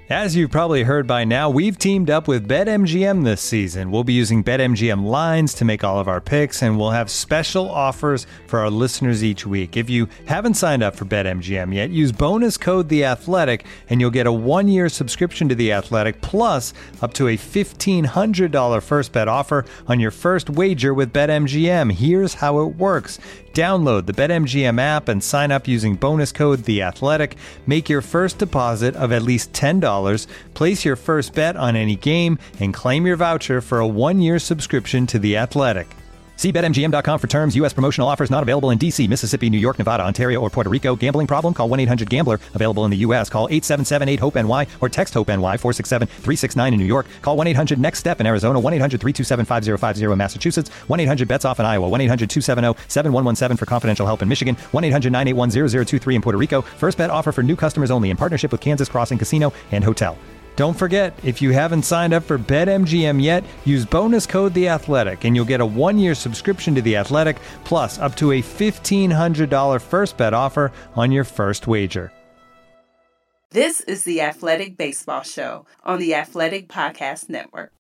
As you've probably heard by now, we've teamed up with BetMGM this season. We'll be using BetMGM lines to make all of our picks, and we'll have special offers for our listeners each week. If you haven't signed up for BetMGM yet, use bonus code The Athletic, and you'll get a 1-year subscription to The Athletic, plus up to a $1,500 first bet offer on your first wager with BetMGM. Here's how it works. Download the BetMGM app and sign up using bonus code The Athletic. Make your first deposit of at least $10. Place your first bet on any game and claim your voucher for a 1-year subscription to The Athletic. See BetMGM.com for terms. U.S. promotional offers not available in D.C., Mississippi, New York, Nevada, Ontario, or Puerto Rico. Gambling problem? Call 1-800-GAMBLER. Available in the U.S. Call 877-8-HOPE-NY or text HOPE-NY 467-369 in New York. Call 1-800-NEXT-STEP in Arizona. 1-800-327-5050 in Massachusetts. 1-800-BETS-OFF in Iowa. 1-800-270-7117 for confidential help in Michigan. 1-800-981-0023 in Puerto Rico. First bet offer for new customers only in partnership with Kansas Crossing Casino and Hotel. Don't forget, if you haven't signed up for BetMGM yet, use bonus code The Athletic, and you'll get a 1-year subscription to The Athletic, plus up to a $1,500 first bet offer on your first wager. This is the Athletic Baseball Show on the Athletic Podcast Network.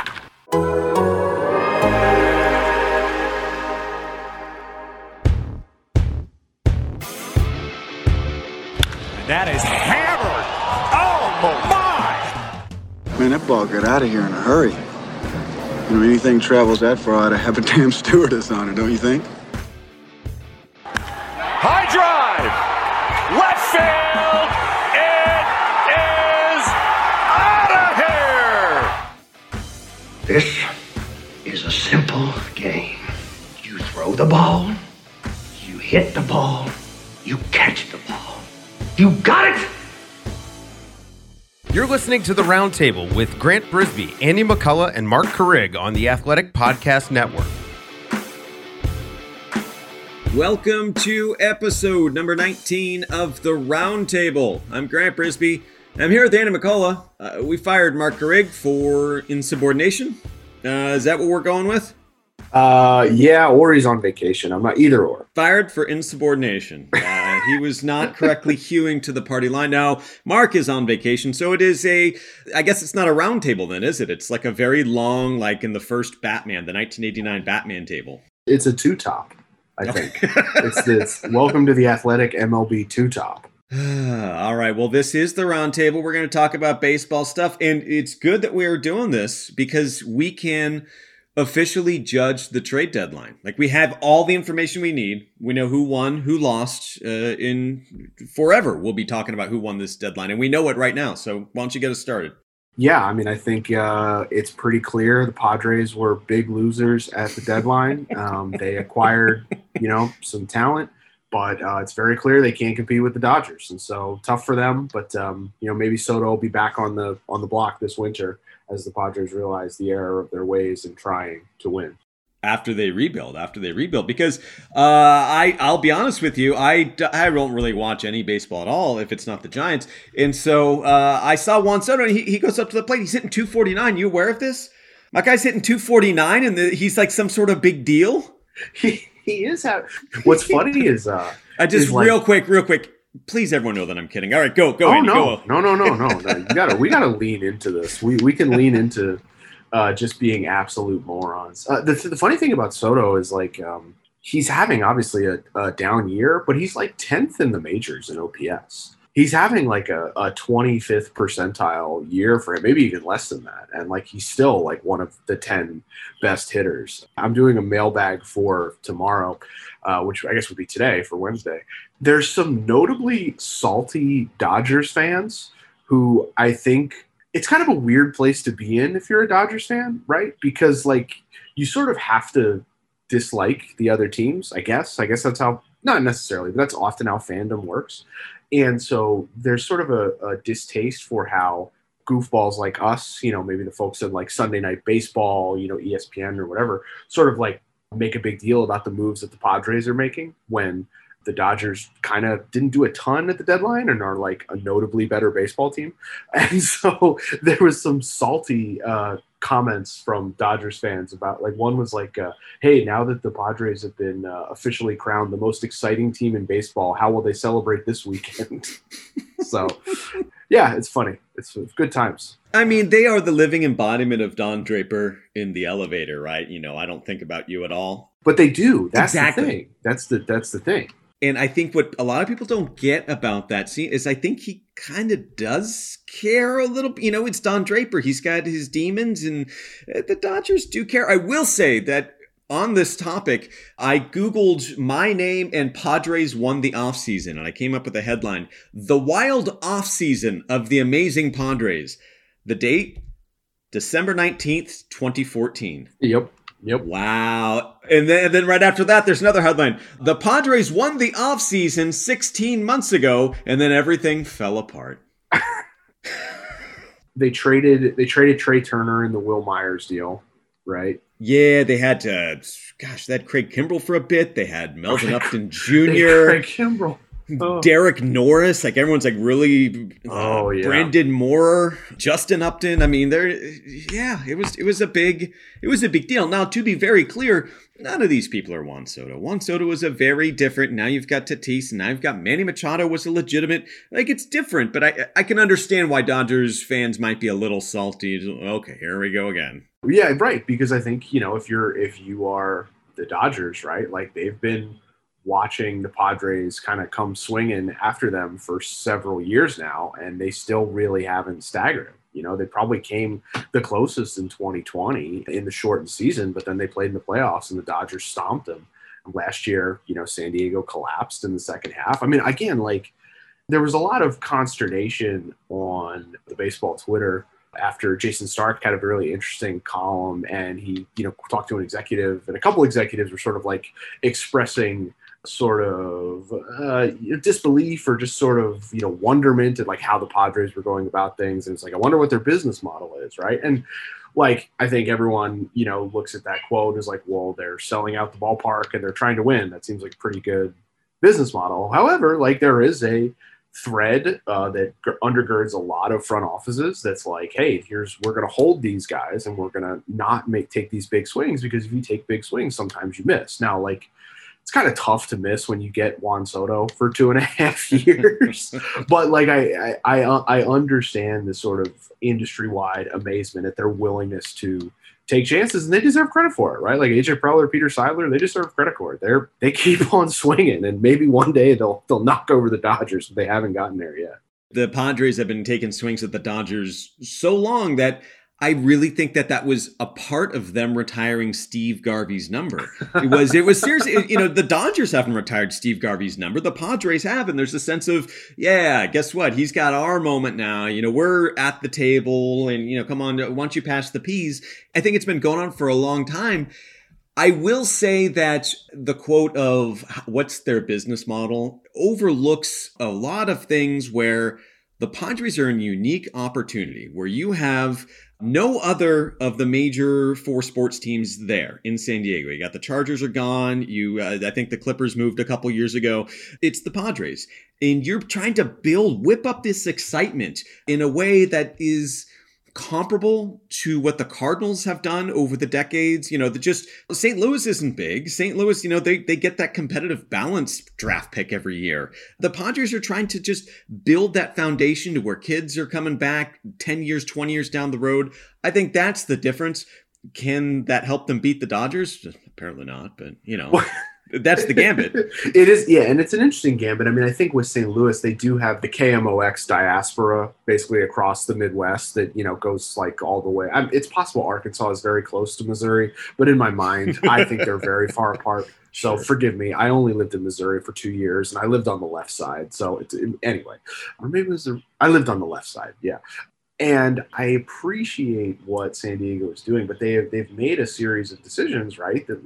That is hammered. Oh, my. Man, that ball got out of here in a hurry. You know, anything travels that far, I'd have a damn stewardess on it, don't you think? High drive. Left field. It is out of here. This is a simple game. You throw the ball, you hit the ball, you catch the ball. You got it! You're listening to The Roundtable with Grant Brisbee, Andy McCullough, and Mark Carrig on the Athletic Podcast Network. Welcome to episode number 19 of The Roundtable. I'm Grant Brisbee. I'm here with Andy McCullough. We fired Mark Carrig for insubordination. Is that what we're going with? Yeah, or he's on vacation. I'm not either or. Fired for insubordination. He was not correctly hewing to the party line. Now, Mark is on vacation, so it is I guess it's not a round table then, is it? It's like a very long, like in the first Batman, the 1989 Batman table. It's a two-top, I think. It's welcome to the Athletic MLB two-top. All right, well, this is the round table. We're going to talk about baseball stuff, and it's good that we're doing this because we can officially judge the trade deadline. Like, we have all the information we need. We know who won, who lost. In forever, we'll be talking about who won this deadline, and we know it right now. So why don't you get us started? Yeah, I mean, I think it's pretty clear the Padres were big losers at the deadline. They acquired, some talent, but it's very clear they can't compete with the Dodgers, and so tough for them. But maybe Soto will be back on the block this winter as the Padres realize the error of their ways in trying to win. After they rebuild, because I'll be honest with you, I don't really watch any baseball at all if it's not the Giants. And so I saw Juan Soto, and he goes up to the plate. He's hitting 249. You aware of this? My guy's hitting 249, and he's like some sort of big deal. He is. What's funny is real quick. Please, everyone know that I'm kidding. All right, go. Oh, Andy, no. Go. No. We gotta lean into this. We can lean into just being absolute morons. The funny thing about Soto is he's having obviously a down year, but he's like 10th in the majors in OPS. He's having like a 25th percentile year for him, maybe even less than that. And he's still like one of the 10 best hitters. I'm doing a mailbag for tomorrow, which I guess would be today for Wednesday. There's some notably salty Dodgers fans who I think it's kind of a weird place to be in if you're a Dodgers fan, right? Because you sort of have to dislike the other teams, I guess. I guess that's how, not necessarily, but that's often how fandom works. And so there's sort of a distaste for how goofballs like us, maybe the folks in Sunday Night Baseball, ESPN or whatever, sort of make a big deal about the moves that the Padres are making when the Dodgers kind of didn't do a ton at the deadline and are a notably better baseball team. And so there was some salty comments from Dodgers fans about one was hey, now that the Padres have been officially crowned the most exciting team in baseball, how will they celebrate this weekend? So Yeah, it's funny. It's good times. I mean, they are the living embodiment of Don Draper in the elevator, right? I don't think about you at all. But they do. That's exactly the thing. That's the thing. And I think what a lot of people don't get about that scene is I think he kind of does care a little. It's Don Draper. He's got his demons, and the Dodgers do care. I will say that on this topic, I Googled my name and Padres won the offseason, and I came up with a headline, The Wild Offseason of the Amazing Padres. The date, December 19th, 2014. Yep. Wow. And then right after that, there's another headline. The Padres won the offseason 16 months ago, and then everything fell apart. They traded Trey Turner in the Will Myers deal, right? Yeah, they had they had Craig Kimbrell for a bit. They had Melvin Upton Jr. Craig Kimbrell. Oh. Derek Norris, everyone's really Brandon Moore, Justin Upton. I mean, it was a big deal. Now, to be very clear, none of these people are Juan Soto. Juan Soto was a very different. Now you've got Tatis, and now you've got Manny Machado was a legitimate. It's different, but I can understand why Dodgers fans might be a little salty. Okay, here we go again. Yeah, right. Because I think if you are the Dodgers, right? They've been watching the Padres kind of come swinging after them for several years now, and they still really haven't staggered them. They probably came the closest in 2020 in the shortened season, but then they played in the playoffs and the Dodgers stomped them. Last year, San Diego collapsed in the second half. I mean, again, there was a lot of consternation on the baseball Twitter after Jason Stark had a really interesting column, and he, talked to an executive, and a couple executives were sort of expressing sort of disbelief or just sort of wonderment at how the Padres were going about things, and it's I wonder what their business model is, right? And I think everyone looks at that quote as well, they're selling out the ballpark and they're trying to win. That seems like a pretty good business model. However, there is a thread that undergirds a lot of front offices that's hey, we're going to hold these guys and we're going to not take these big swings, because if you take big swings, sometimes you miss. Now, it's kind of tough to miss when you get Juan Soto for 2.5 years. But I understand the sort of industry-wide amazement at their willingness to take chances, and they deserve credit for it, right? AJ Preller, Peter Seidler, they deserve credit for it. They keep on swinging, and maybe one day they'll knock over the Dodgers, but they haven't gotten there yet. The Padres have been taking swings at the Dodgers so long that I really think that was a part of them retiring Steve Garvey's number. It was seriously, the Dodgers haven't retired Steve Garvey's number. The Padres have, and there's a sense of, guess what? He's got our moment now. We're at the table, and, come on, why don't you pass the peas? I think it's been going on for a long time. I will say that the quote of what's their business model overlooks a lot of things where the Padres are in a unique opportunity where you have no other of the major four sports teams there in San Diego. You got the Chargers are gone. I think the Clippers moved a couple years ago. It's the Padres. And you're trying to whip up this excitement in a way that is comparable to what the Cardinals have done over the decades. St. Louis isn't big. St. Louis, they get that competitive balance draft pick every year. The Padres are trying to just build that foundation to where kids are coming back 10 years, 20 years down the road. I think that's the difference. Can that help them beat the Dodgers? Apparently not, but that's the gambit. It is, yeah, and it's an interesting gambit. I mean, I think with St. Louis, they do have the KMOX diaspora basically across the Midwest that, goes all the way. It's possible Arkansas is very close to Missouri, but in my mind, I think they're very far apart. So forgive me. I only lived in Missouri for 2 years, and I lived on the left side. So anyway, or maybe I lived on the left side. Yeah. And I appreciate what San Diego is doing, but they've made a series of decisions, right, that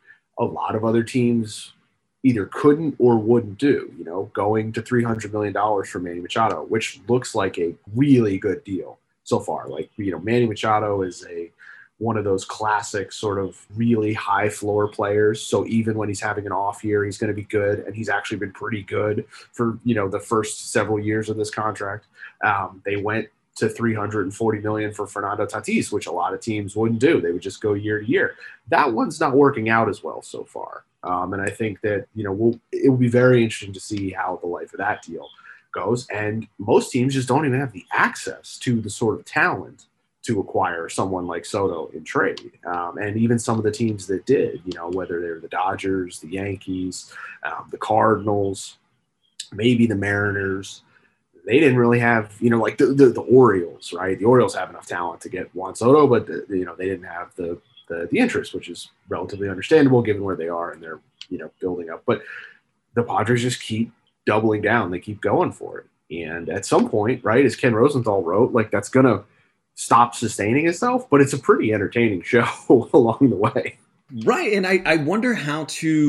a lot of other teams either couldn't or wouldn't do, going to $300 million for Manny Machado, which looks like a really good deal so far. Manny Machado is one of those classic sort of really high floor players. So even when he's having an off year, he's going to be good. And he's actually been pretty good for, the first several years of this contract. They went to $340 million for Fernando Tatis, which a lot of teams wouldn't do. They would just go year to year. That one's not working out as well so far. And I think that, it will be very interesting to see how the life of that deal goes. And most teams just don't even have the access to the sort of talent to acquire someone like Soto in trade. And even some of the teams that did, whether they're the Dodgers, the Yankees, the Cardinals, maybe the Mariners, they didn't really have, like the Orioles, right? The Orioles have enough talent to get Juan Soto, but they didn't have the interest, which is relatively understandable given where they are and they're, building up. But the Padres just keep doubling down. They keep going for it. And at some point, right, as Ken Rosenthal wrote, like that's going to stop sustaining itself, but it's a pretty entertaining show along the way. Right, and I wonder how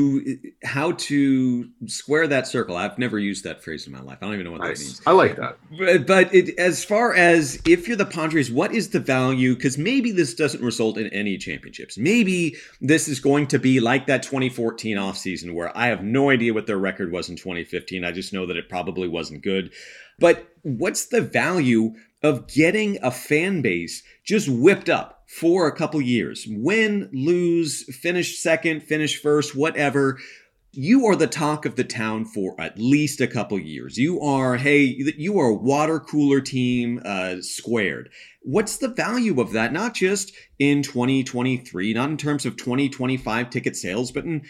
to square that circle. I've never used that phrase in my life. I don't even know what that means. I like that. But as far as if you're the Padres, what is the value? Because maybe this doesn't result in any championships. Maybe this is going to be like that 2014 offseason where I have no idea what their record was in 2015. I just know that it probably wasn't good. But what's the value of getting a fan base just whipped up for a couple years? Win, lose, finish second, finish first, whatever. You are the talk of the town for at least a couple years. You are a water cooler team squared. What's the value of that? Not just in 2023, not in terms of 2025 ticket sales, but in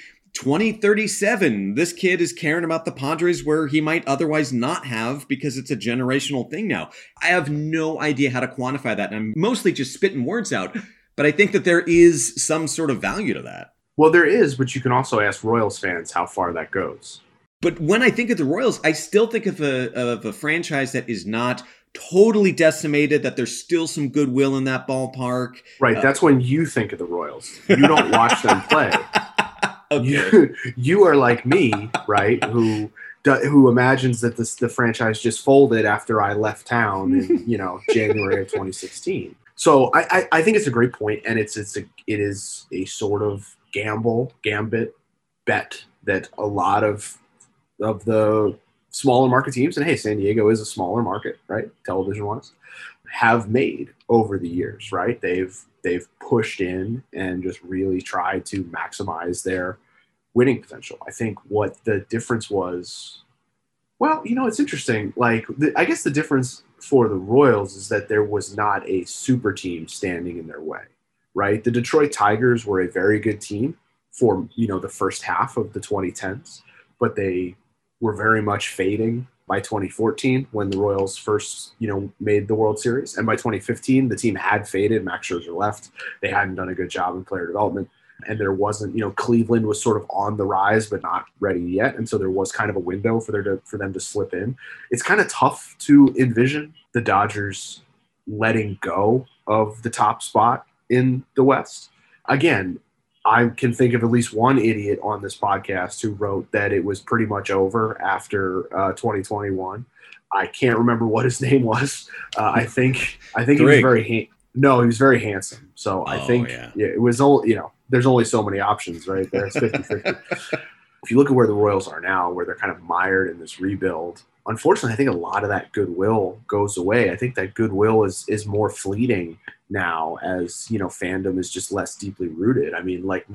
2037, this kid is caring about the Padres where he might otherwise not have because it's a generational thing now. I have no idea how to quantify that, and I'm mostly just spitting words out, but I think that there is some sort of value to that. Well, there is, but you can also ask Royals fans how far that goes. But when I think of the Royals, I still think of a franchise that is not totally decimated, that there's still some goodwill in that ballpark. Right, that's when you think of the Royals. You don't watch them play. Okay. You are like me, right? Who imagines that the franchise just folded after I left town in January of 2016. So I think it's a great point, and it is a sort of gambit bet that a lot of the smaller market teams, and hey, San Diego is a smaller market, right? Television wise, have made over the years, right? They've pushed in and just really tried to maximize their winning potential. I think what the difference was, well, it's interesting. Like, I guess the difference for the Royals is that there was not a super team standing in their way, right? The Detroit Tigers were a very good team for, the first half of the 2010s, but they were very much fading by 2014 when the Royals first, made the World Series. And by 2015, the team had faded. Max Scherzer left. They hadn't done a good job in player development. And there wasn't, Cleveland was sort of on the rise, but not ready yet. And so there was kind of a window for them to slip in. It's kind of tough to envision the Dodgers letting go of the top spot in the West. Again, I can think of at least one idiot on this podcast who wrote that it was pretty much over after 2021. I can't remember what his name was. I think he was he was very handsome. So I think it was only, there's only so many options, right? There's 50-50. If you look at where the Royals are now, where they're kind of mired in this rebuild, unfortunately, I think a lot of that goodwill goes away. I think that goodwill is more fleeting now as, fandom is just less deeply rooted. I mean, like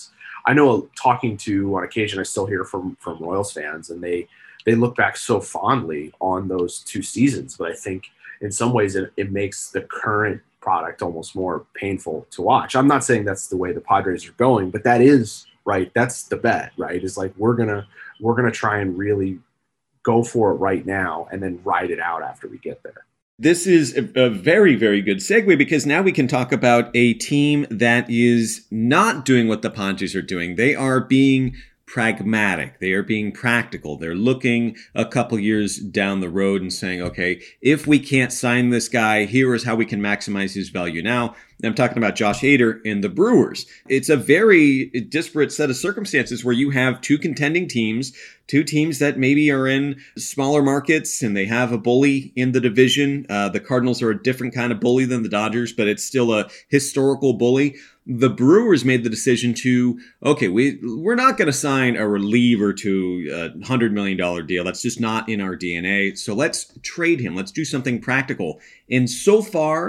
I know talking to on occasion, I still hear from Royals fans, and they look back so fondly on those two seasons. But I think in some ways it makes the current product almost more painful to watch. I'm not saying that's the way the Padres are going, but that is right. That's the bet, right? Is like, we're going to try and really go for it right now and then ride it out after we get there. This is a very, very good segue, because now we can talk about a team that is not doing what the Padres are doing. They are being pragmatic. They are being practical. They're looking a couple years down the road and saying, okay, if we can't sign this guy, here is how we can maximize his value now. I'm talking about Josh Hader and the Brewers. It's a very disparate set of circumstances where you have two contending teams, two teams that maybe are in smaller markets and they have a bully in the division. The Cardinals are a different kind of bully than the Dodgers, but it's still a historical bully. The Brewers made the decision to, okay, we're not going to sign a reliever to a $100 million deal. That's just not in our DNA. So let's trade him. Let's do something practical. And so far,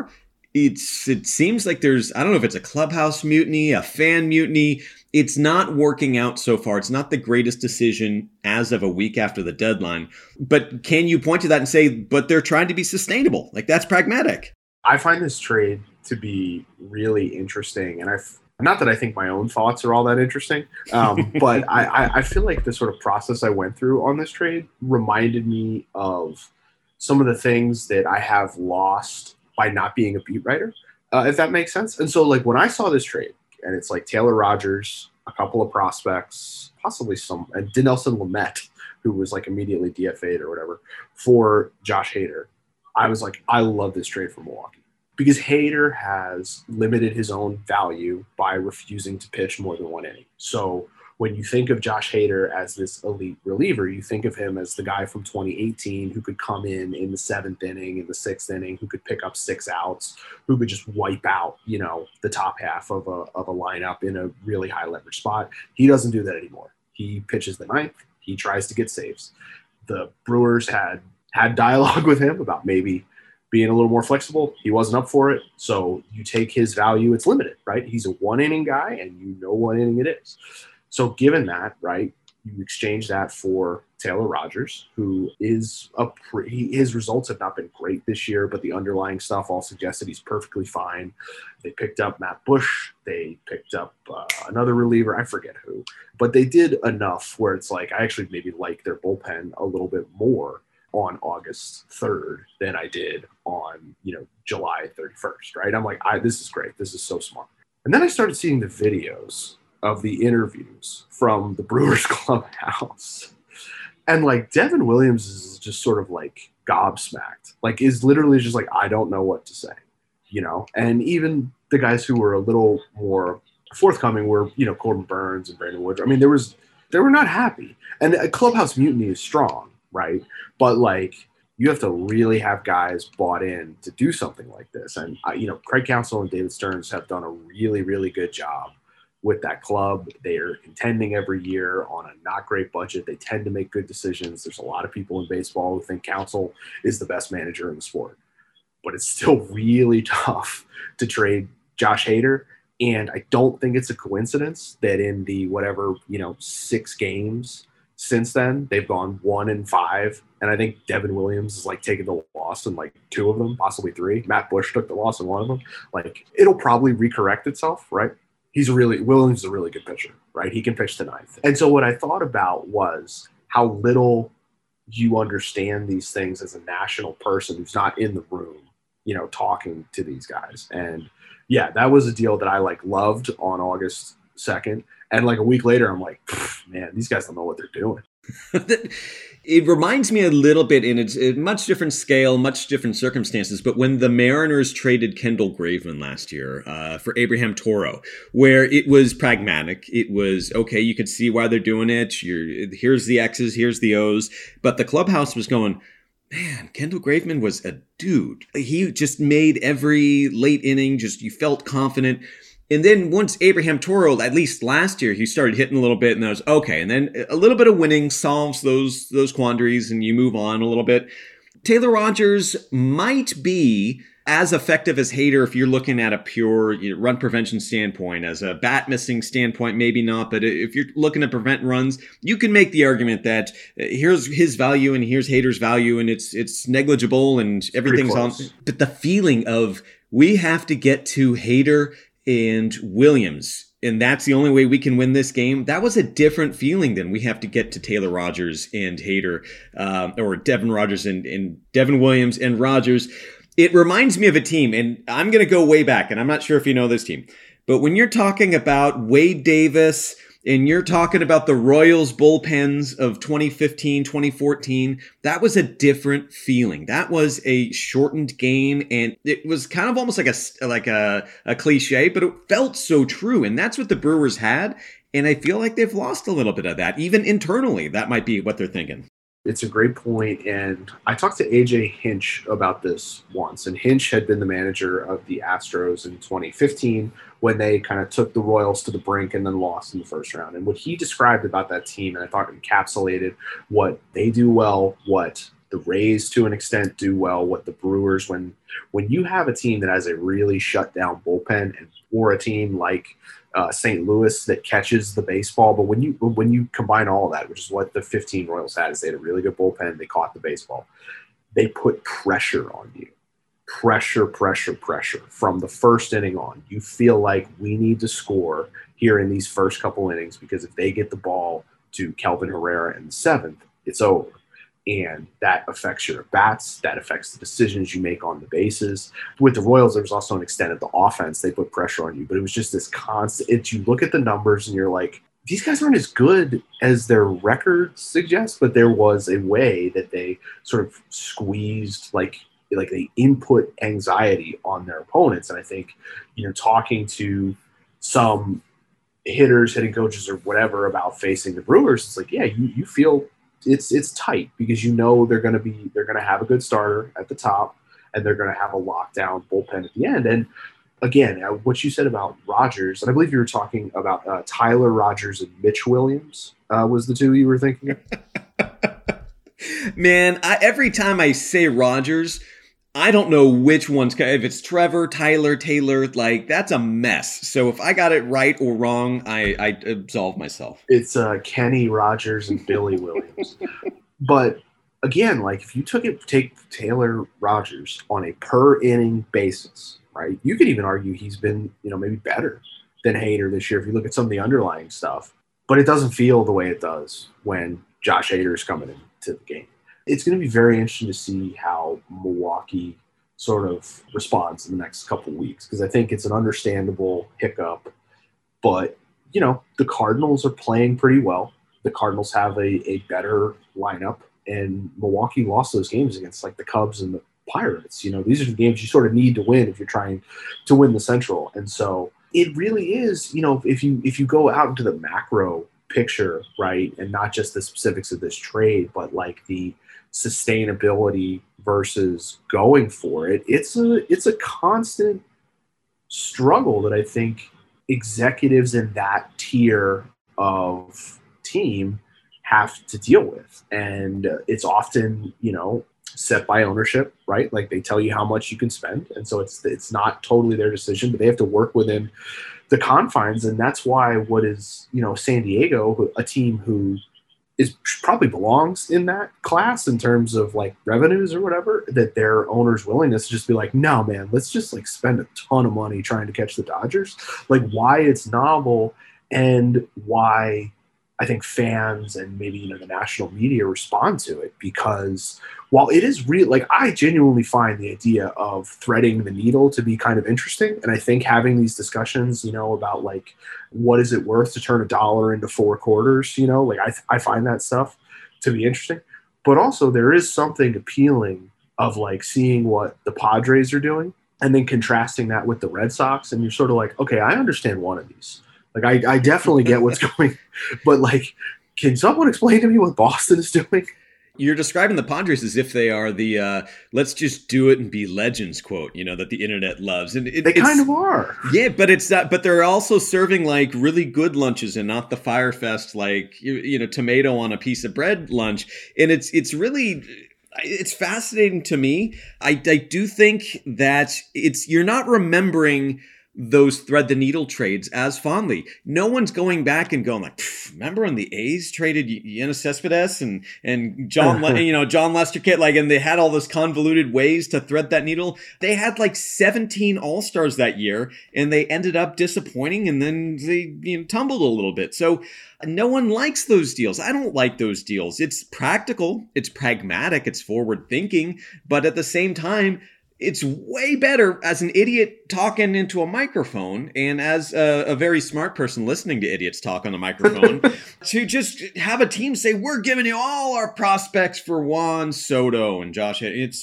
it seems like there's, I don't know if it's a clubhouse mutiny, a fan mutiny. It's not working out so far. It's not the greatest decision as of a week after the deadline. But can you point to that and say, but they're trying to be sustainable? Like, that's pragmatic. I find this trade to be really interesting. And not that I think my own thoughts are all that interesting, but I feel like the sort of process I went through on this trade reminded me of some of the things that I have lost by not being a beat writer, if that makes sense. And so, like, when I saw this trade, and it's like Taylor Rogers, a couple of prospects, possibly and Dinelson Lamet, who was like immediately DFA'd or whatever, for Josh Hader, I was like, I love this trade for Milwaukee. Because Hader has limited his own value by refusing to pitch more than one inning. So when you think of Josh Hader as this elite reliever, you think of him as the guy from 2018 who could come in the 7th inning, in the 6th inning, who could pick up 6 outs, who could just wipe out, the top half of a lineup in a really high leverage spot. He doesn't do that anymore. He pitches the 9th. He tries to get saves. The Brewers had dialogue with him about maybe being a little more flexible. He wasn't up for it. So you take his value, it's limited, right? He's a 1-inning guy, and you know what inning it is. So given that, right, you exchange that for Taylor Rogers, who is his results have not been great this year, but the underlying stuff all suggests that he's perfectly fine. They picked up Matt Bush. They picked up another reliever. I forget who, but they did enough where it's like, I actually maybe like their bullpen a little bit more on August 3rd than I did on, July 31st, right? I'm like, this is great. This is so smart. And then I started seeing the videos of the interviews from the Brewers clubhouse. And like Devin Williams is just sort of like gobsmacked, like is literally just like, I don't know what to say, and even the guys who were a little more forthcoming were, Corbin Burns and Brandon Woodruff. I mean, they were not happy. And a clubhouse mutiny is strong, right? But like, you have to really have guys bought in to do something like this. And, Craig Counsell and David Stearns have done a really, really good job with that club. They are contending every year on a not great budget. They tend to make good decisions. There's a lot of people in baseball who think Counsell is the best manager in the sport. But it's still really tough to trade Josh Hader. And I don't think it's a coincidence that in the 6 games since then, they've gone 1-5. And I think Devin Williams is like taking the loss in like 2 of them, possibly 3. Matt Bush took the loss in 1 of them. Like, it'll probably recorrect itself, right? Williams is a really good pitcher, right? He can pitch the 9th. And so what I thought about was how little you understand these things as a national person who's not in the room, talking to these guys. And yeah, that was a deal that I like loved on August 2nd. And like a week later, I'm like, man, these guys don't know what they're doing. It reminds me a little bit, and it's a much different scale, much different circumstances, but when the Mariners traded Kendall Graveman last year for Abraham Toro, where it was pragmatic. It was, okay, you could see why they're doing it. Here's the X's, here's the O's. But the clubhouse was going, man, Kendall Graveman was a dude. He just made every late inning, you felt confident. And then once Abraham Toro, at least last year, he started hitting a little bit, and that was okay. And then a little bit of winning solves those quandaries, and you move on a little bit. Taylor Rogers might be as effective as Hader if you're looking at a pure run prevention standpoint. As a bat missing standpoint, maybe not. But if you're looking to prevent runs, you can make the argument that here's his value and here's Hader's value, and it's negligible and everything's on. But the feeling of we have to get to Hader and Williams, and that's the only way we can win this game. That was a different feeling than we have to get to Taylor Rogers and Hader, or Devin Rogers and Devin Williams and Rogers. It reminds me of a team, and I'm going to go way back, and I'm not sure if you know this team, but when you're talking about Wade Davis and you're talking about the Royals bullpens of 2015, 2014, that was a different feeling. That was a shortened game, and it was kind of almost like a cliche, but it felt so true. And that's what the Brewers had. And I feel like they've lost a little bit of that. Even internally, that might be what they're thinking. It's a great point, and I talked to AJ Hinch about this once, and Hinch had been the manager of the Astros in 2015 when they kind of took the Royals to the brink and then lost in the first round. And what he described about that team, and I thought encapsulated what they do well, what the Rays to an extent do well, what the Brewers, when you have a team that has a really shut down bullpen, or a team like St. Louis that catches the baseball, but when you combine all of that, which is what the 15 Royals had, is they had a really good bullpen, they caught the baseball, they put pressure on you. Pressure from the first inning on. You feel like we need to score here in these first couple innings, because if they get the ball to Kelvin Herrera in the 7th, it's over. And that affects your bats. That affects the decisions you make on the bases. With the Royals, there was also an extent of the offense. They put pressure on you, but it was just this constant. You look at the numbers and you're like, these guys aren't as good as their records suggest, but there was a way that they sort of squeezed, like they input anxiety on their opponents. And I think, talking to some hitters, hitting coaches, or whatever about facing the Brewers, it's like, yeah, you feel it's tight, because they're going to have a good starter at the top, and they're going to have a lockdown bullpen at the end. And again, what you said about Rogers, and I believe you were talking about Tyler Rogers and Mitch Williams was the two you were thinking of. Man, every time I say Rogers, I don't know which one's, if it's Trevor, Tyler, Taylor, like that's a mess. So if I got it right or wrong, I absolve myself. It's Kenny Rogers and Billy Williams. But again, like if you take Taylor Rogers on a per inning basis, right? You could even argue he's been, maybe better than Hader this year if you look at some of the underlying stuff. But it doesn't feel the way it does when Josh Hader is coming into the game. It's going to be very interesting to see how Milwaukee sort of responds in the next couple of weeks, because I think it's an understandable hiccup. But, the Cardinals are playing pretty well. The Cardinals have a better lineup, and Milwaukee lost those games against like the Cubs and the Pirates. These are the games you sort of need to win if you're trying to win the Central. And so it really is, if you go out into the macro picture, right, and not just the specifics of this trade, but like the sustainability versus going for it, it's a constant struggle that I think executives in that tier of team have to deal with. And it's often, set by ownership, right? Like they tell you how much you can spend. And so it's not totally their decision, but they have to work within the confines. And that's why what is, San Diego, a team who probably belongs in that class in terms of like revenues or whatever, that their owner's willingness to just be like, no, man, let's just like spend a ton of money trying to catch the Dodgers. Like why it's novel, and why I think fans and maybe, the national media respond to it, because while it is real, like I genuinely find the idea of threading the needle to be kind of interesting. And I think having these discussions, about like, what is it worth to turn $1 into 4 quarters? Like I find that stuff to be interesting, but also there is something appealing of like seeing what the Padres are doing and then contrasting that with the Red Sox. And you're sort of like, okay, I understand one of these. Like I definitely get what's going, but like, can someone explain to me what Boston is doing? You're describing the Padres as if they are the let's just do it and be legends quote, that the internet loves. And they kind of are. Yeah, but it's that, but they're also serving like really good lunches and not the Firefest, like, tomato on a piece of bread lunch. And it's really, it's fascinating to me. I do think that you're not remembering those thread the needle trades as fondly. No one's going back and going like, remember when the A's traded Yoenis Cespedes and John Lester Kitt, like, and they had all those convoluted ways to thread that needle. They had like 17 All-Stars that year, and they ended up disappointing, and then they tumbled a little bit. So no one likes those deals. I don't like those deals. It's practical, it's pragmatic, it's forward thinking, but at the same time, it's way better as an idiot talking into a microphone and as a very smart person listening to idiots talk on a microphone to just have a team say, we're giving you all our prospects for Juan Soto and Josh. It's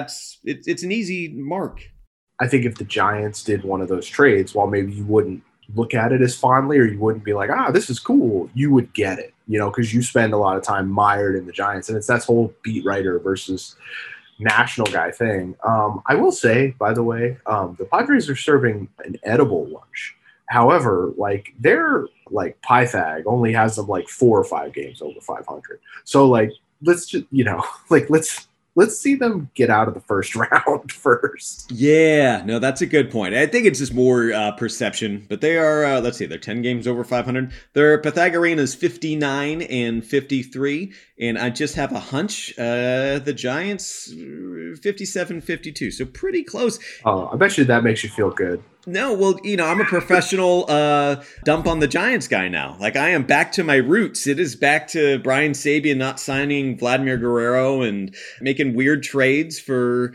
an easy mark. I think if the Giants did one of those trades, while maybe you wouldn't look at it as fondly, or you wouldn't be like, this is cool, you would get it, because you spend a lot of time mired in the Giants. And it's that whole beat writer versus national guy thing. I will say, by the way, the Padres are serving an edible lunch. However, like their like Pythag only has them like 4 or 5 games over 500. So like let's just let's let's see them get out of the first round first. Yeah, no, that's a good point. I think it's just more perception, but they are, let's see, they're 10 games over 500. Their Pythagorean is 59 and 53, and I just have a hunch the Giants 57-52, so pretty close. Oh, I bet you that makes you feel good. No, well, I'm a professional dump on the Giants guy now. Like, I am back to my roots. It is back to Brian Sabian not signing Vladimir Guerrero and making weird trades for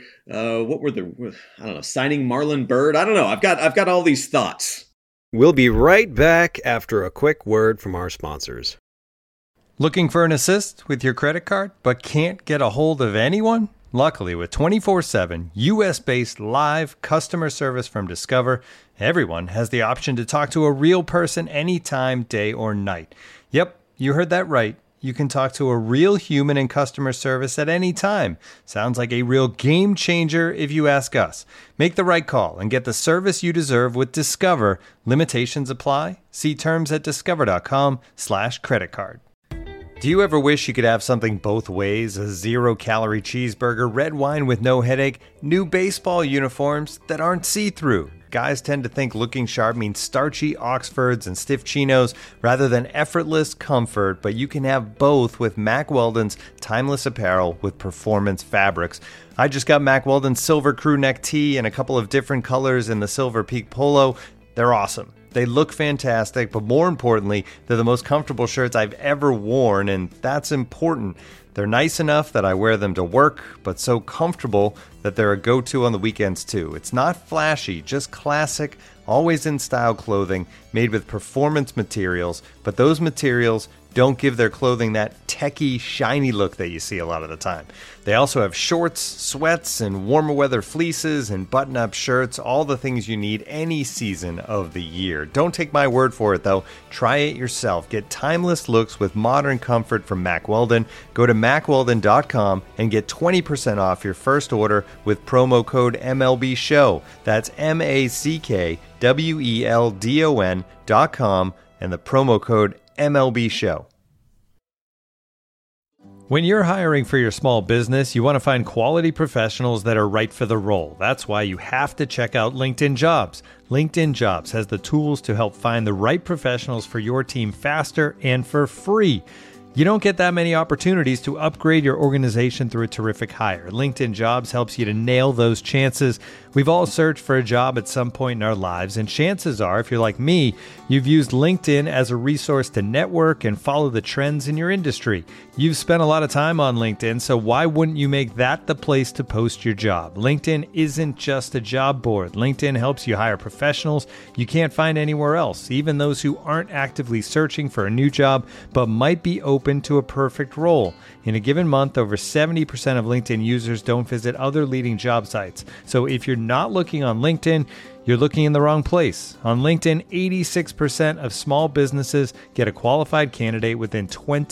signing Marlon Byrd. I don't know. I've got all these thoughts. We'll be right back after a quick word from our sponsors. Looking for an assist with your credit card, but can't get a hold of anyone? Luckily, with 24/7 U.S.-based live customer service from Discover, everyone has the option to talk to a real person anytime, day or night. Yep, you heard that right. You can talk to a real human in customer service at any time. Sounds like a real game changer if you ask us. Make the right call and get the service you deserve with Discover. Limitations apply. See terms at discover.com/creditcard. Do you ever wish you could have something both ways? A 0-calorie cheeseburger, red wine with no headache, new baseball uniforms that aren't see-through. Guys tend to think looking sharp means starchy Oxfords and stiff chinos rather than effortless comfort, but you can have both with Mack Weldon's timeless apparel with performance fabrics. I just got Mack Weldon's silver crew neck tee and a couple of different colors in the Silver Peak polo. They're awesome. They look fantastic, but more importantly, they're the most comfortable shirts I've ever worn, and that's important. They're nice enough that I wear them to work, but so comfortable that they're a go-to on the weekends too. It's not flashy, just classic, always in style clothing made with performance materials, but those materials don't give their clothing that techie, shiny look that you see a lot of the time. They also have shorts, sweats, and warmer weather fleeces and button-up shirts, all the things you need any season of the year. Don't take my word for it, though. Try it yourself. Get timeless looks with modern comfort from Mack Weldon. Go to MackWeldon.com and get 20% off your first order with promo code MLBSHOW. That's MackWeldon.com and the promo code MLB Show. When you're hiring for your small business, you want to find quality professionals that are right for the role. That's why you have to check out LinkedIn Jobs. LinkedIn Jobs has the tools to help find the right professionals for your team faster and for free. You don't get that many opportunities to upgrade your organization through a terrific hire. LinkedIn Jobs helps you to nail those chances. We've all searched for a job at some point in our lives, and chances are, if you're like me, you've used LinkedIn as a resource to network and follow the trends in your industry. You've spent a lot of time on LinkedIn, so why wouldn't you make that the place to post your job? LinkedIn isn't just a job board. LinkedIn helps you hire professionals you can't find anywhere else, even those who aren't actively searching for a new job, but might be open to a perfect role. In a given month, over 70% of LinkedIn users don't visit other leading job sites. So if you're not looking on LinkedIn, you're looking in the wrong place. On LinkedIn, 86% of small businesses get a qualified candidate within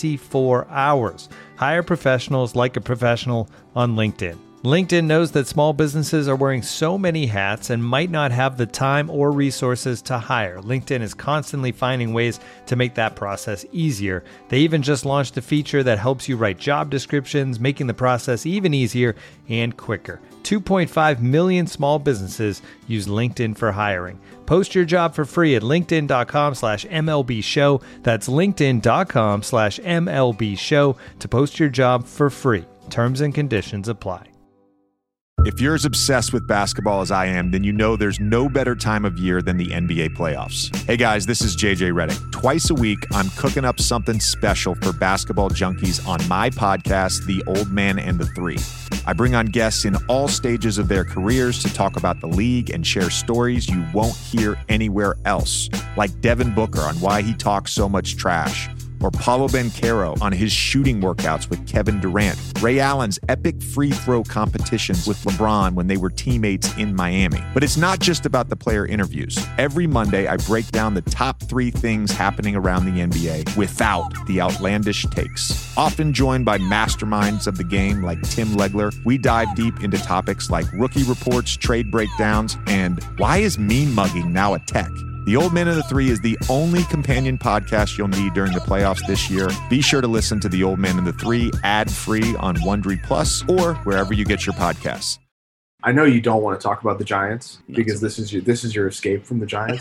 24 hours. Hire professionals like a professional on LinkedIn. LinkedIn knows that small businesses are wearing so many hats and might not have the time or resources to hire. LinkedIn is constantly finding ways to make that process easier. They even just launched a feature that helps you write job descriptions, making the process even easier and quicker. 2.5 million small businesses use LinkedIn for hiring. Post your job for free at linkedin.com/MLB show. That's linkedin.com/MLB show to post your job for free. Terms and conditions apply. If you're as obsessed with basketball as I am, then you know there's no better time of year than the NBA playoffs. Hey guys, this is JJ Redick. Twice a week, I'm cooking up something special for basketball junkies on my podcast, The Old Man and the Three. I bring on guests in all stages of their careers to talk about the league and share stories you won't hear anywhere else, like Devin Booker on why he talks so much trash, or Paolo Banchero on his shooting workouts with Kevin Durant, Ray Allen's epic free throw competitions with LeBron when they were teammates in Miami. But it's not just about the player interviews. Every Monday, I break down the top 3 things happening around the NBA without the outlandish takes. Often joined by masterminds of the game like Tim Legler, we dive deep into topics like rookie reports, trade breakdowns, and why is mean mugging now a tech? The Old Man and the Three is the only companion podcast you'll need during the playoffs this year. Be sure to listen to The Old Man and the Three ad-free on Wondery Plus or wherever you get your podcasts. I know you don't want to talk about the Giants because this is your escape from the Giants.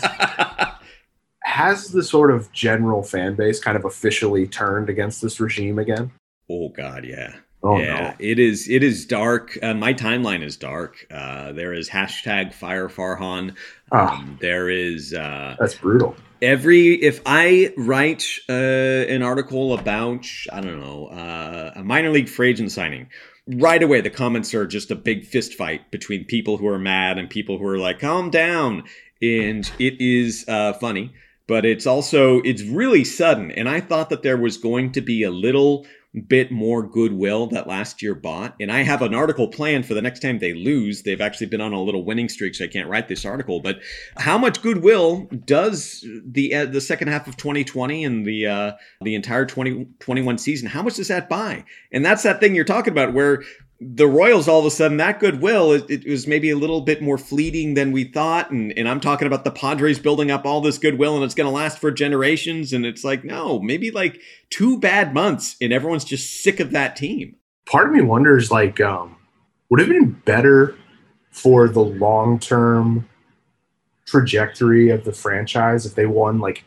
Has the sort of general fan base kind of officially turned against this regime again? Oh God, yeah. Oh, yeah, no. It is dark. My timeline is dark. There is hashtag Fire Farhan. There is that's brutal. If I write an article about, I don't know, a minor league free agent signing, right away the comments are just a big fist fight between people who are mad and people who are like, calm down. And it is funny, but it's really sudden. And I thought that there was going to be a little bit more goodwill that last year bought. And I have an article planned for the next time they lose. They've actually been on a little winning streak, so I can't write this article. But how much goodwill does the second half of 2020 and the entire 2021 season, how much does that buy? And that's that thing you're talking about where the Royals, all of a sudden, that goodwill, it was maybe a little bit more fleeting than we thought. And I'm talking about the Padres building up all this goodwill and it's going to last for generations. And it's like, no, maybe like 2 bad months and everyone's just sick of that team. Part of me wonders, like, would it have been better for the long-term trajectory of the franchise if they won like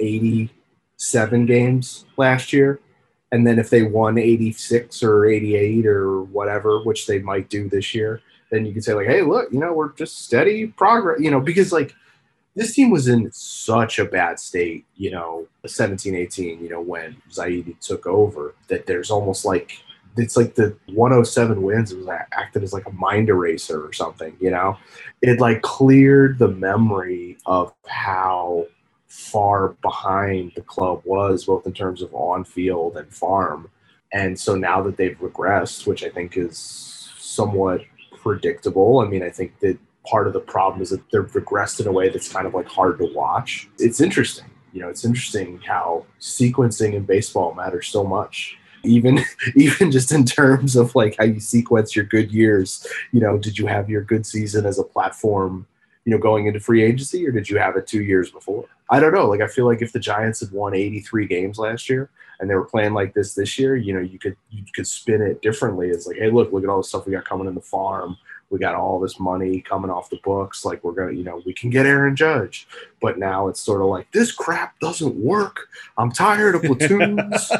87 games last year? And then if they won 86 or 88 or whatever, which they might do this year, then you could say like, hey, look, we're just steady progress, because like this team was in such a bad state, 17, 18, when Zaidi took over, that there's almost like, it's like the 107 wins, it was acted as like a mind eraser or something, It like cleared the memory of how far behind the club was, both in terms of on-field and farm. And so now that they've regressed, which I think is somewhat predictable, I think that part of the problem is that they've regressed in a way that's kind of like hard to watch. It's interesting. It's interesting how sequencing in baseball matters so much. Even just in terms of like how you sequence your good years, did you have your good season as a platform, going into free agency, or did you have it 2 years before? I don't know. Like, I feel like if the Giants had won 83 games last year and they were playing like this year, you could spin it differently. It's like, hey, look at all the stuff we got coming in the farm. We got all this money coming off the books. Like, we're going to, we can get Aaron Judge. But now it's sort of like, this crap doesn't work. I'm tired of platoons.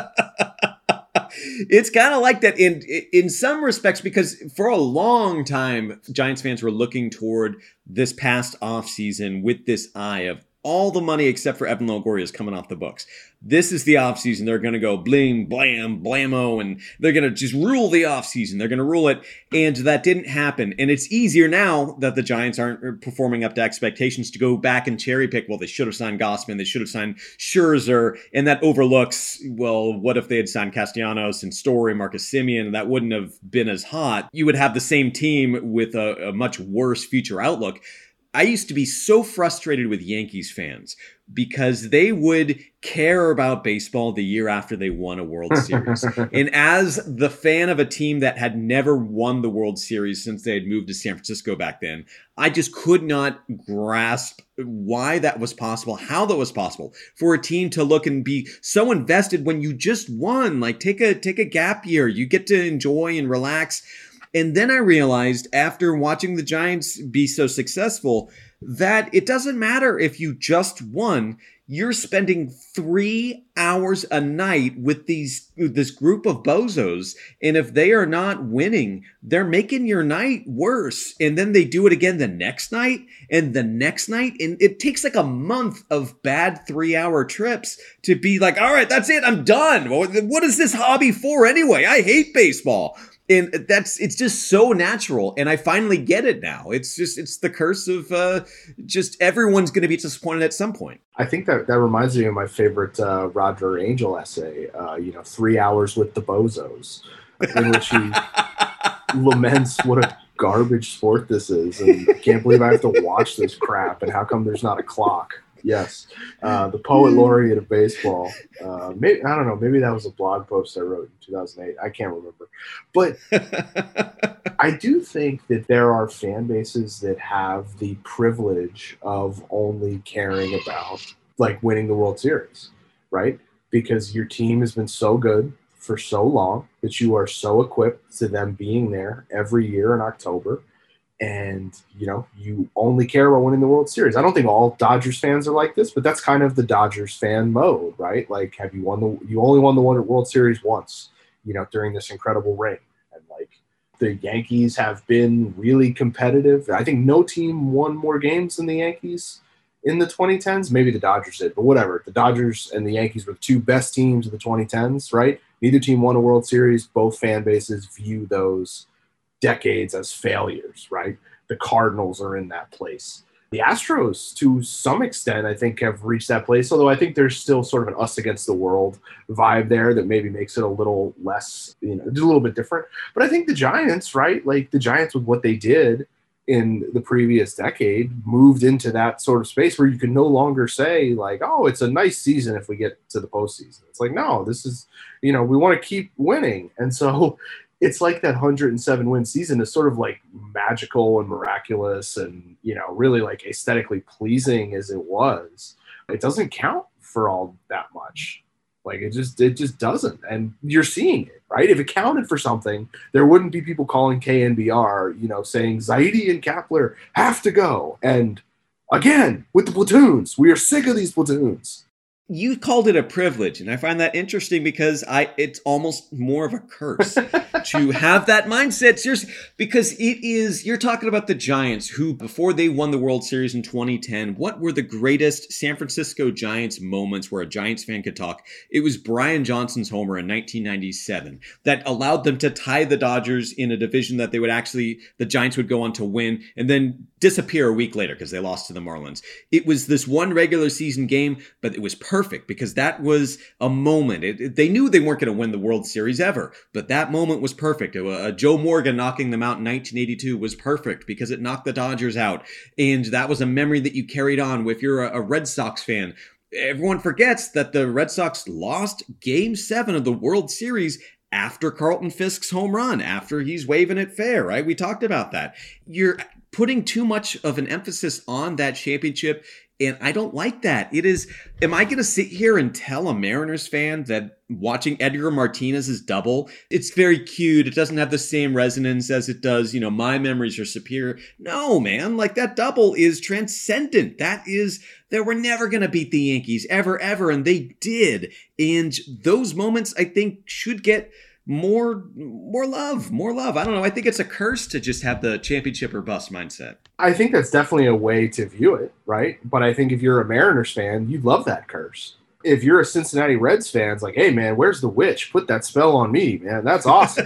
It's kind of like that in some respects, because for a long time, Giants fans were looking toward this past offseason with this eye of all the money except for Evan Longoria is coming off the books. This is the offseason. They're going to go bling, blam, blammo, and they're going to just rule the offseason. They're going to rule it. And that didn't happen. And it's easier now that the Giants aren't performing up to expectations to go back and cherry pick. Well, they should have signed Gossman. They should have signed Scherzer. And that overlooks, well, what if they had signed Castellanos and Story, Marcus Semien? That wouldn't have been as hot. You would have the same team with a much worse future outlook. I used to be so frustrated with Yankees fans because they would care about baseball the year after they won a World Series. And as the fan of a team that had never won the World Series since they had moved to San Francisco back then, I just could not grasp why that was possible, how that was possible for a team to look and be so invested when you just won. Like, take a gap year. You get to enjoy and relax. And then I realized after watching the Giants be so successful that it doesn't matter if you just won. You're spending 3 hours a night with this group of bozos. And if they are not winning, they're making your night worse. And then they do it again the next night and the next night. And it takes like a month of bad 3-hour trips to be like, all right, that's it. I'm done. What is this hobby for anyway? I hate baseball. And it's just so natural. And I finally get it now. It's the curse of just everyone's going to be disappointed at some point. I think that reminds me of my favorite Roger Angel essay, 3 hours with the bozos, in which he laments what a garbage sport this is. And I can't believe I have to watch this crap. And how come there's not a clock? Yes. The poet laureate of baseball. Maybe, I don't know. Maybe that was a blog post I wrote in 2008. I can't remember. But I do think that there are fan bases that have the privilege of only caring about like winning the World Series, right? Because your team has been so good for so long that you are so equipped to them being there every year in October. And, you know, you only care about winning the World Series. I don't think all Dodgers fans are like this, but that's kind of the Dodgers fan mode, right? Like, you only won the World Series once, you know, during this incredible reign. And like the Yankees have been really competitive. I think no team won more games than the Yankees in the 2010s. Maybe the Dodgers did, but whatever. The Dodgers and the Yankees were the two best teams of the 2010s, right? Neither team won a World Series. Both fan bases view those decades as failures, right? The Cardinals are in that place. The Astros, to some extent, I think have reached that place, although I think there's still sort of an us against the world vibe there that maybe makes it a little less, you know, just a little bit different. But I think the Giants, right? Like the Giants with what they did in the previous decade moved into that sort of space where you can no longer say like, oh, it's a nice season if we get to the postseason. It's like, no, this is, you know, we want to keep winning. And so it's like that 107 win season is sort of like magical and miraculous and, you know, really like aesthetically pleasing as it was. It doesn't count for all that much. Like it just doesn't. And you're seeing it, right? If it counted for something, there wouldn't be people calling KNBR, you know, saying Zaidi and Kapler have to go. And again, with the platoons, we are sick of these platoons. You called it a privilege, and I find that interesting because it's almost more of a curse to have that mindset. Seriously, because you're talking about the Giants who, before they won the World Series in 2010, what were the greatest San Francisco Giants moments where a Giants fan could talk? It was Brian Johnson's homer in 1997 that allowed them to tie the Dodgers in a division that the Giants would go on to win and then disappear a week later because they lost to the Marlins. It was this one regular season game, but it was perfect because that was a moment. They knew they weren't going to win the World Series ever, but that moment was perfect. Joe Morgan knocking them out in 1982 was perfect because it knocked the Dodgers out. And that was a memory that you carried on. If you're a Red Sox fan, everyone forgets that the Red Sox lost Game 7 of the World Series after Carlton Fisk's home run, after he's waving it fair, right? We talked about that. You're putting too much of an emphasis on that championship, and I don't like that. Am I going to sit here and tell a Mariners fan that watching Edgar Martinez's double, it's very cute, it doesn't have the same resonance as it does, my memories are superior? No, man, like that double is transcendent. They were never going to beat the Yankees ever, and they did. And those moments, I think, should get more love. I don't know. I think it's a curse to just have the championship or bust mindset. I think that's definitely a way to view it, right? But I think if you're a Mariners fan, you'd love that curse. If you're a Cincinnati Reds fan, it's like, hey, man, where's the witch? Put that spell on me, man. That's awesome,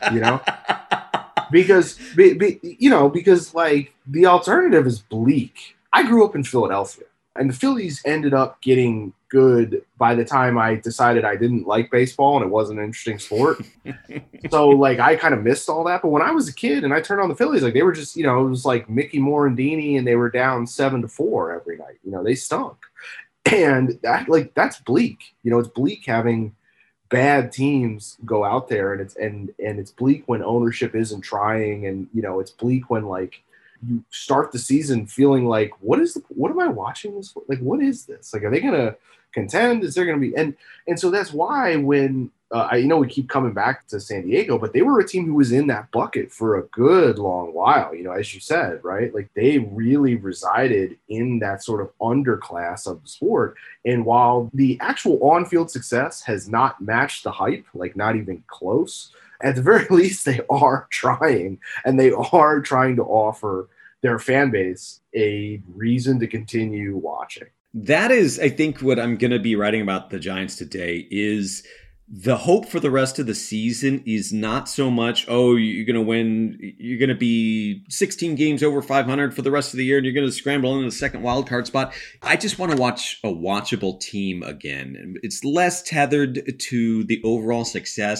Because like the alternative is bleak. I grew up in Philadelphia, and the Phillies ended up getting good by the time I decided I didn't like baseball and it wasn't an interesting sport. So like I kind of missed all that. But when I was a kid and I turned on the Phillies, like they were just, it was like Mickey Morandini and they were down 7-4 every night. They stunk. And that's bleak. It's bleak having bad teams go out there, and it's bleak when ownership isn't trying, and it's bleak when like you start the season feeling like, what am I watching this for? Like, what is this? Like, are they going to contend? Is there going to be, and so that's why when we keep coming back to San Diego, but they were a team who was in that bucket for a good long while, as you said, right? Like they really resided in that sort of underclass of the sport. And while the actual on-field success has not matched the hype, like not even close, at the very least, they are trying, and they are trying to offer their fan base a reason to continue watching. That is, I think, what I'm going to be writing about the Giants today is the hope for the rest of the season is not so much, you're going to win, you're going to be 16 games over 500 for the rest of the year, and you're going to scramble into the second wild card spot. I just want to watch a watchable team again. It's less tethered to the overall success,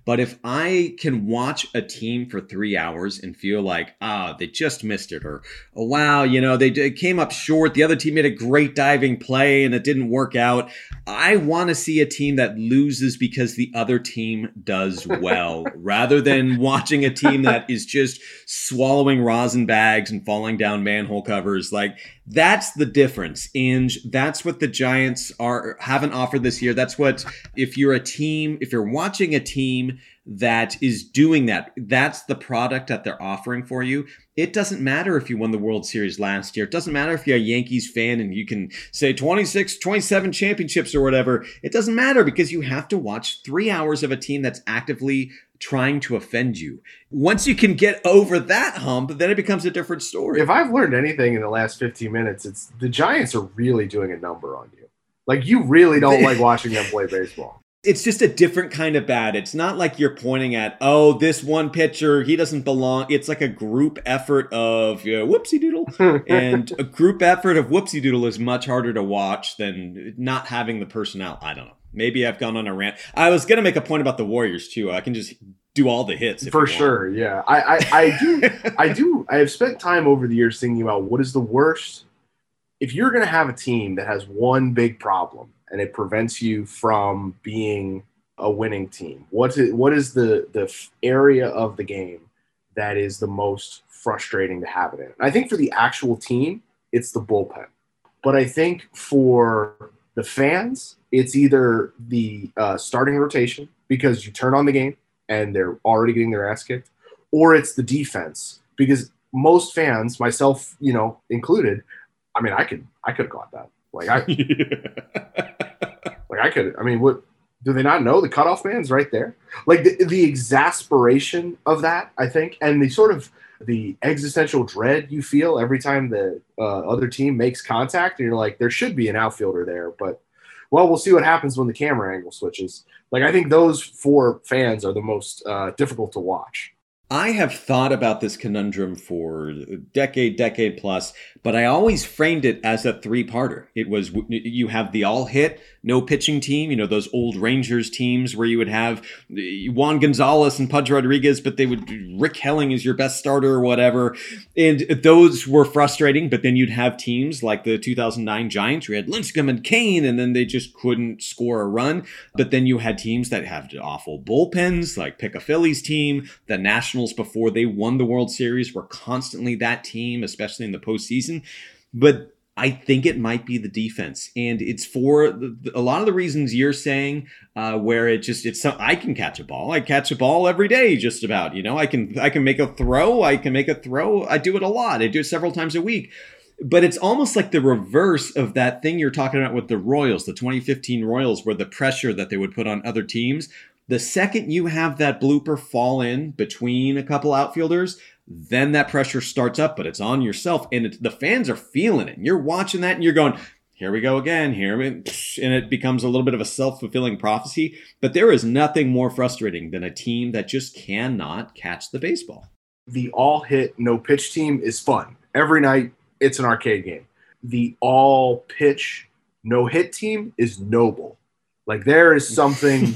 But if I can watch a team for 3 hours and feel like, they just missed it, or, oh, wow, they came up short. The other team made a great diving play and it didn't work out. I want to see a team that loses because the other team does well, rather than watching a team that is just swallowing rosin bags and falling down manhole covers. Like, that's the difference. And that's what the Giants haven't offered this year. That's what, if you're watching a team that is doing that, that's the product that they're offering for you. It doesn't matter if you won the World Series last year. It doesn't matter if you're a Yankees fan and you can say 26, 27 championships or whatever. It doesn't matter, because you have to watch 3 hours of a team that's actively trying to offend you. Once you can get over that hump, then it becomes a different story. If I've learned anything in the last 15 minutes, it's the Giants are really doing a number on you. Like, you really don't like watching them play baseball. It's just a different kind of bad. It's not like you're pointing at, this one pitcher, he doesn't belong. It's like a group effort of whoopsie doodle. And a group effort of whoopsie doodle is much harder to watch than not having the personnel. I don't know. Maybe I've gone on a rant. I was going to make a point about the Warriors too. I can just do all the hits. For sure. Yeah. I do. I have spent time over the years thinking about what is the worst. If you're going to have a team that has one big problem and it prevents you from being a winning team, what is the area of the game that is the most frustrating to have it in? I think for the actual team, it's the bullpen. But I think for the fans, it's either the starting rotation, because you turn on the game and they're already getting their ass kicked, or it's the defense, because most fans, myself, included, I mean, I could have got that. What do they not know? The cutoff man's right there. Like the exasperation of that, I think, and the sort of the existential dread you feel every time the other team makes contact, and you're like, there should be an outfielder there, but we'll see what happens when the camera angle switches. Like, I think those four fans are the most difficult to watch. I have thought about this conundrum for a decade plus, but I always framed it as a three-parter. It was, you have the all-hit, no pitching team, those old Rangers teams where you would have Juan Gonzalez and Pudge Rodriguez, but Rick Helling is your best starter or whatever. And those were frustrating, but then you'd have teams like the 2009 Giants where you had Lincecum and Kane, and then they just couldn't score a run. But then you had teams that have awful bullpens, like pick a Phillies team. The Nationals, before they won the World Series, were constantly that team, especially in the postseason. But I think it might be the defense, and it's for a lot of the reasons you're saying, where I can catch a ball. I catch a ball every day, just about. I can make a throw. I do it a lot. I do it several times a week. But it's almost like the reverse of that thing you're talking about with the Royals, the 2015 Royals, where the pressure that they would put on other teams. The second you have that blooper fall in between a couple outfielders, then that pressure starts up, but it's on yourself, and the fans are feeling it. And you're watching that, and you're going, here we go again, and it becomes a little bit of a self-fulfilling prophecy. But there is nothing more frustrating than a team that just cannot catch the baseball. The all-hit, no-pitch team is fun. Every night, it's an arcade game. The all-pitch, no-hit team is noble. Like, there's something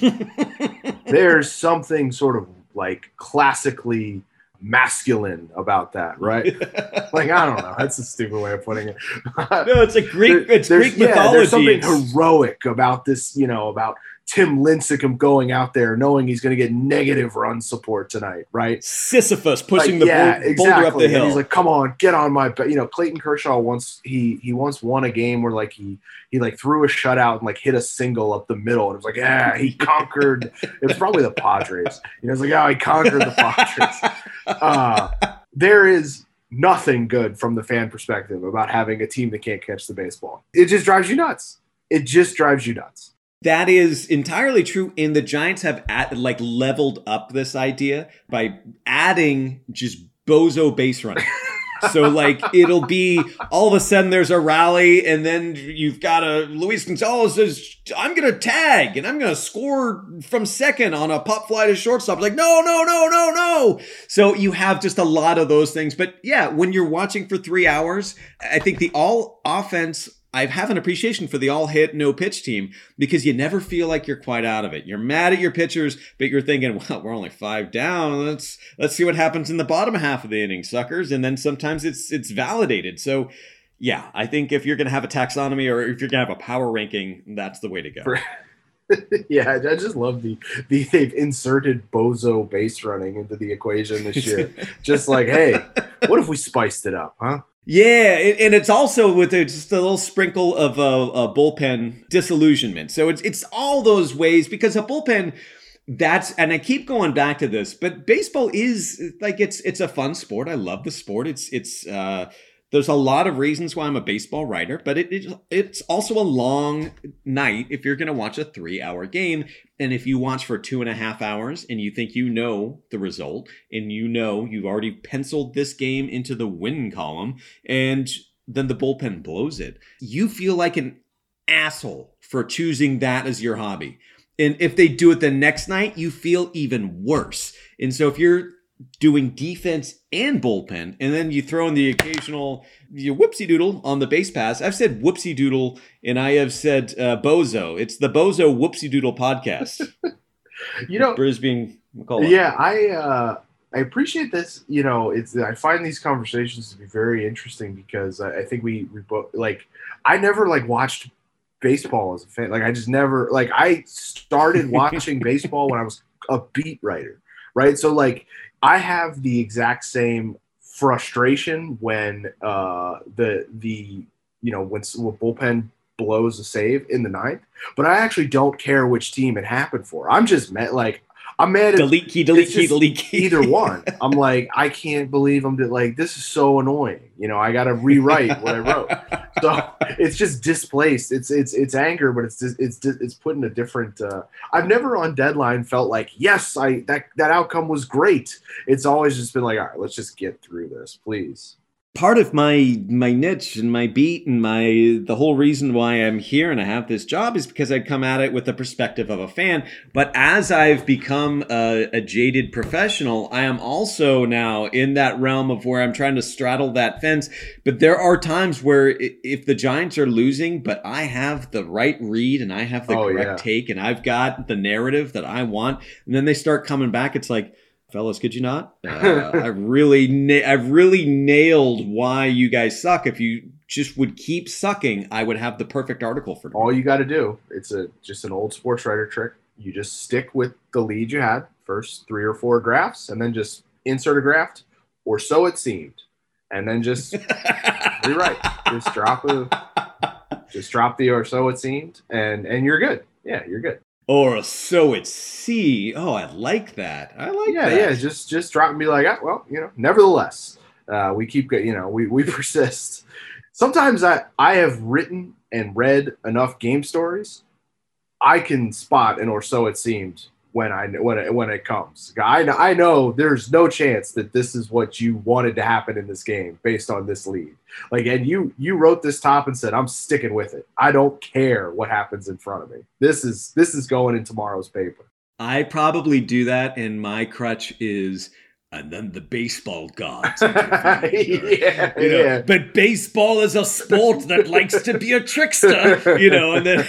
sort of like classically masculine about that, right? Like, I don't know. That's a stupid way of putting it. No, it's a Greek. It's Greek mythology. Yeah, there's something heroic about this. About Tim Lincecum going out there knowing he's going to get negative run support tonight, right? Sisyphus pushing the boulder up the hill. And he's like, "Come on, get on my." Clayton Kershaw once once won a game where he threw a shutout and hit a single up the middle, and it was like, yeah, he conquered. It was probably the Padres. It's like, he conquered the Padres. There is nothing good from the fan perspective about having a team that can't catch the baseball. It just drives you nuts. That is entirely true, and the Giants have leveled up this idea by adding just bozo base running. So it'll be all of a sudden there's a rally, and then you've got Luis Gonzalez says, I'm going to tag and I'm going to score from second on a pop fly to shortstop. No. So you have just a lot of those things. But yeah, when you're watching for 3 hours, I think the all offense I have an appreciation for the all hit, no pitch team because you never feel like you're quite out of it. You're mad at your pitchers, but you're thinking, well, we're only 5 down. Let's see what happens in the bottom half of the inning, suckers. And then sometimes it's validated. So yeah, I think if you're going to have a taxonomy or if you're going to have a power ranking, that's the way to go. Yeah, I just love they've inserted Bozo base running into the equation this year. Just like, hey, what if we spiced it up, huh? Yeah, and it's also with just a little sprinkle of a bullpen disillusionment. So it's all those ways because a bullpen, and I keep going back to this, but baseball is like it's a fun sport. I love the sport. It's there's a lot of reasons why I'm a baseball writer, but it's also a long night if you're going to watch a 3-hour game. And if you watch for 2.5 hours and you think you know the result and you know you've already penciled this game into the win column and then the bullpen blows it, you feel like an asshole for choosing that as your hobby. And if they do it the next night, you feel even worse. And so if you're doing defense and bullpen, and then you throw in the occasional whoopsie doodle on the base pass. I've said whoopsie doodle, and I have said bozo. It's the Bozo Whoopsie Doodle podcast. Brisbane McCullough. Yeah, I appreciate this. I find these conversations to be very interesting because I think we both I never watched baseball as a fan. I just never I started watching baseball when I was a beat writer, right? So I have the exact same frustration when when bullpen blows a save in the ninth, but I actually don't care which team it happened for. I'm just I'm mad at delete key. Either one. I'm I can't believe this is so annoying. I got to rewrite what I wrote. So it's just displaced. It's anger, but it's put in a different. I've never on deadline felt yes, that outcome was great. It's always just been all right, let's just get through this, please. Part of my niche and my beat and the whole reason why I'm here and I have this job is because I come at it with the perspective of a fan. But as I've become a jaded professional, I am also now in that realm of where I'm trying to straddle that fence. But there are times where if the Giants are losing, but I have the right read and I have the correct take and I've got the narrative that I want, and then they start coming back, it's fellas, could you not? I've really nailed why you guys suck. If you just would keep sucking, I would have the perfect article for you. All you got to do, it's just an old sports writer trick. You just stick with the lead you had, first 3 or 4 drafts, and then just insert a draft, or so it seemed, and then just rewrite. Just drop the or so it seemed, and you're good. Yeah, you're good. Or so it see. Oh, I like that. I like that. Yeah. Just drop and be nevertheless, we keep we persist. Sometimes I have written and read enough game stories, I can spot an or so it seemed when it comes. I know there's no chance that this is what you wanted to happen in this game based on this lead. And you wrote this top and said, I'm sticking with it. I don't care what happens in front of me. This is going in tomorrow's paper. I probably do that, and my crutch is and then the baseball gods. Yeah. But baseball is a sport that likes to be a trickster, and then,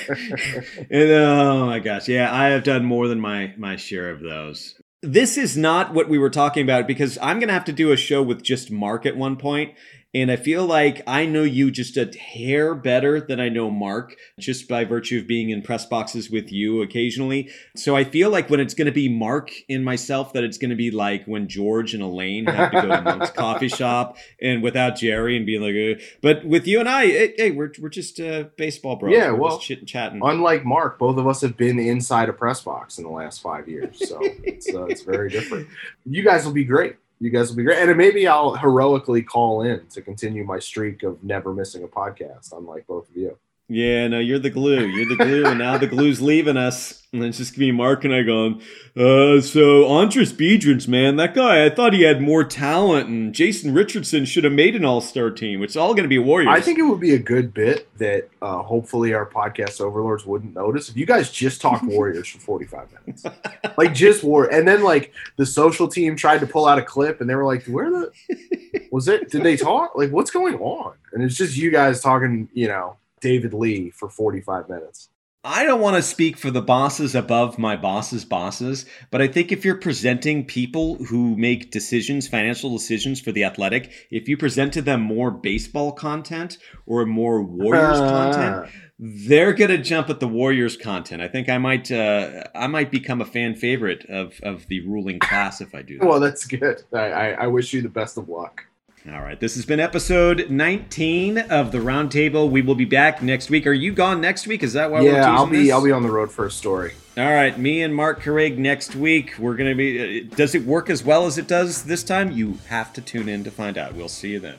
oh my gosh. Yeah, I have done more than my share of those. This is not what we were talking about because I'm going to have to do a show with just Mark at one point. And I feel like I know you just a hair better than I know Mark, just by virtue of being in press boxes with you occasionally. So I feel like when it's going to be Mark and myself, that it's going to be like when George and Elaine have to go to Monk's coffee shop and without Jerry and being like, but with you and I, hey, we're just baseball bros. Yeah, we're just chit chatting. Unlike Mark, both of us have been inside a press box in the last 5 years. So it's very different. You guys will be great. And maybe I'll heroically call in to continue my streak of never missing a podcast, unlike both of you. Yeah, no, you're the glue. And now the glue's leaving us. And it's just going to be Mark and I going, so Andres Biedrins, man, that guy, I thought he had more talent, and Jason Richardson should have made an all-star team. It's all going to be Warriors. I think it would be a good bit that hopefully our podcast overlords wouldn't notice if you guys just talk Warriors for 45 minutes. Just war. And then the social team tried to pull out a clip and they were like, did they talk? What's going on? And it's just you guys talking, David Lee for 45 minutes. I don't want to speak for the bosses above my boss's bosses, but I think if you're presenting people who make decisions, financial decisions for The Athletic, if you present to them more baseball content or more Warriors content, they're going to jump at the Warriors content. I think I might become a fan favorite of the ruling class if I do that. Well, that's good. I wish you the best of luck. All right, this has been episode 19 of the Roundtable. We will be back next week. Are you gone next week? Is that why we're teasing this? I'll be on the road for a story. All right, me and Mark Carrig next week. We're going to be. Does it work as well as it does this time? You have to tune in to find out. We'll see you then.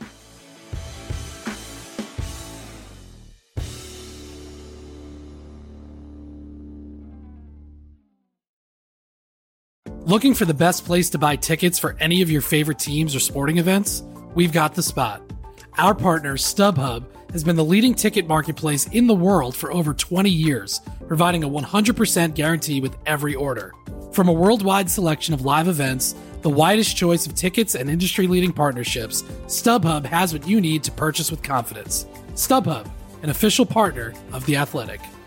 Looking for the best place to buy tickets for any of your favorite teams or sporting events? We've got the spot. Our partner, StubHub, has been the leading ticket marketplace in the world for over 20 years, providing a 100% guarantee with every order. From a worldwide selection of live events, the widest choice of tickets, and industry-leading partnerships, StubHub has what you need to purchase with confidence. StubHub, an official partner of The Athletic.